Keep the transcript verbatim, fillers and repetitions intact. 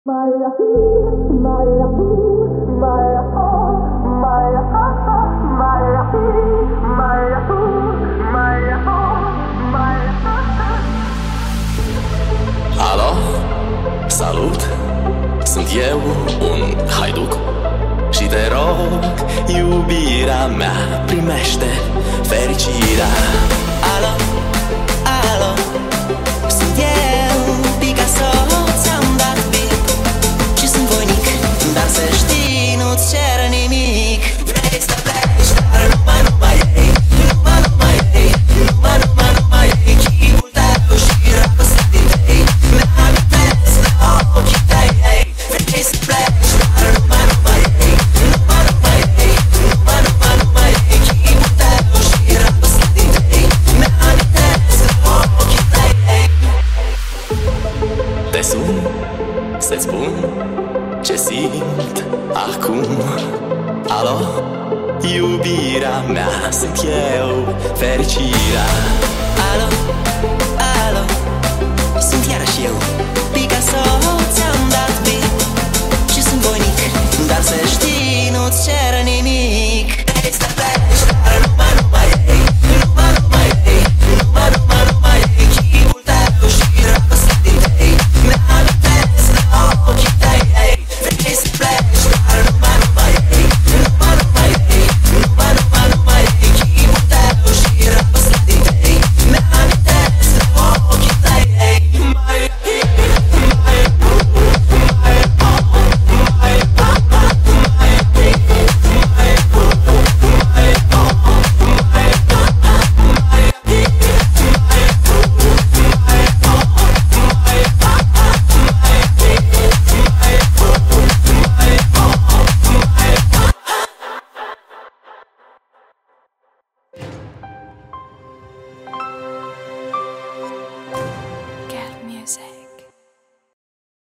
Alo, salut, sunt eu, un haiduc și te rog, iubirea mea, primește fericirea. Alo, alo, sunt eu, Picasso, ți-am dat bip și sunt voinic, dar să știi, nu-ți cer nimic. Vrei să pleci, dar numai, numai ei, numai, numai ei, numai, numai, numai ei, chipul tău și dragostea din tei, mi-amintesc de ochii tăi, ei. Vrei să pleci, dar numai, numai ei, numai, numai ei, numai, numai, numai ei, chipul tău și dragostea din tei, mi-amintesc de ochii tăi, ei. Te sun să-ți spun ce simt acum. Alo, iubirea mea, sunt eu, fericirea. Alo, alo, sunt iarăși eu, Picasso.